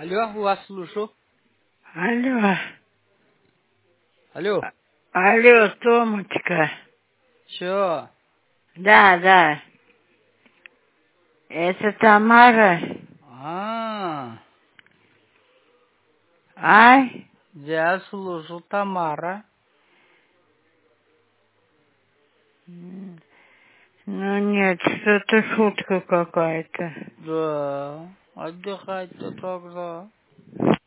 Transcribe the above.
Алло, вас слышу. Алло. Алло. Алло, Томочка. Чё? Да. Это Тамара. Ай? Я слышу, Тамара. Ну нет, что-то шутка какая-то. Да, отдыхать-то тогда.